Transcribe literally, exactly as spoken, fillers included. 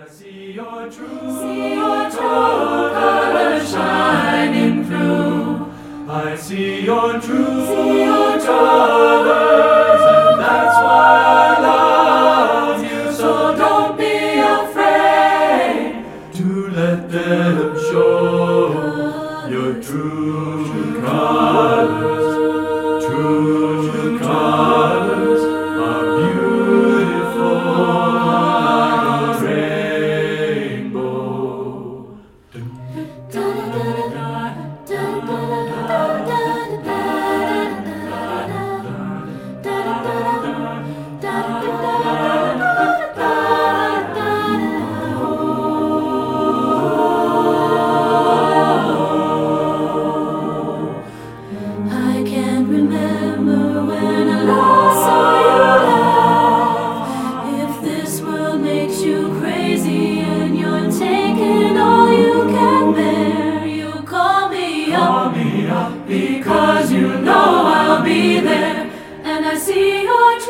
I see your true, see your true colors shining through. I see your true, see your colors, and that's why I love you. So don't be afraid to let them show your true colors. True colors are beautiful. I can't remember when I last saw you laugh. If this world makes you crazy and you're taking all you can bear, you call me Call up, me up because you know I'll be there. And I see your